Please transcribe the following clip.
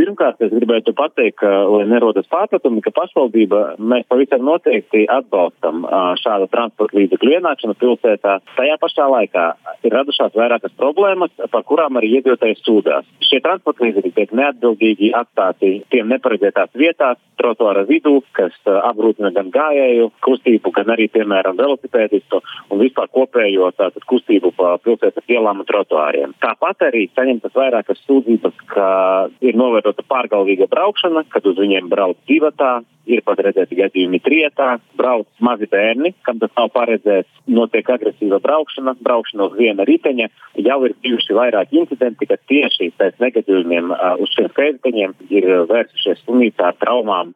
Pirmkārt, es gribētu pateikt, ka, lai nerodas pārpratumi, ka pašvaldība mēs pavisam noteikti atbalstam šādu transporta līdzekļu ienākšanu pilsētā. Tajā pašā laikā ir radušās vairākas problēmas, par kurām arī iedzīvotāji sūdzās. Šie transporta līdzekļi tiek neatbildīgi atstāti tiem neparedzētās vietās, trotuāra vidū, kas apgrūtina gan gājēju kustību, gan arī, piemēram, velosipēdistu un vispār kopējo tātad kustību pa pilsētas ielām un trotuāriem. Tāpat arī saņemtas vairākas sūdzības, ka ir novērota pārgalvīga braukšana, kad uz viņiem brauc divatā, ir pat redzēti gadījumi trietā, brauc mazi bērni, kam tas nav paredzēts, notiek agresīva braukšana uz viena riteņa. Jau ir bijuši vairāki incidenti, kad tieši pēc negadījumiem uz šiem skrējēju ir vērsušies slimnīcā ar traumām.